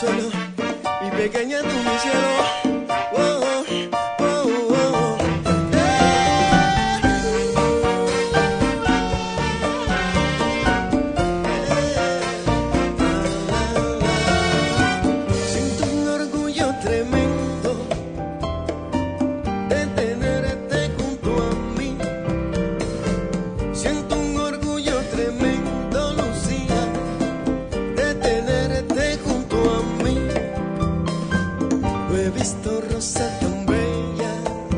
solo y pequeña tú mi cielo. Oh, oh, oh, oh, oh. Siento un orgullo tremendo de tenerte junto a mí. Siento un orgullo tremendo, Lucía, de tenerte junto a mí. No he visto rosa tan bella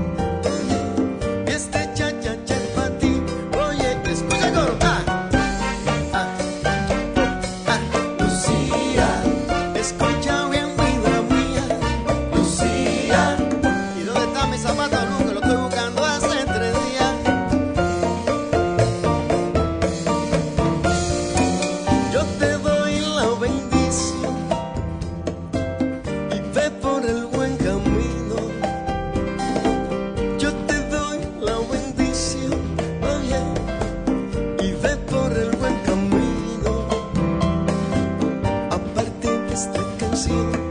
y este cha-cha-cha para ti. Oye, escucha el coro. Lucía, escucha bien, vida mía. Lucía, ¿y dónde está mi zapato, Luz? Que lo estoy buscando hace 3 días. Yo te doy la bendición y ve por el buen camino. Yo te doy la bendición, oye, y ve por el buen camino. A partir de esta canción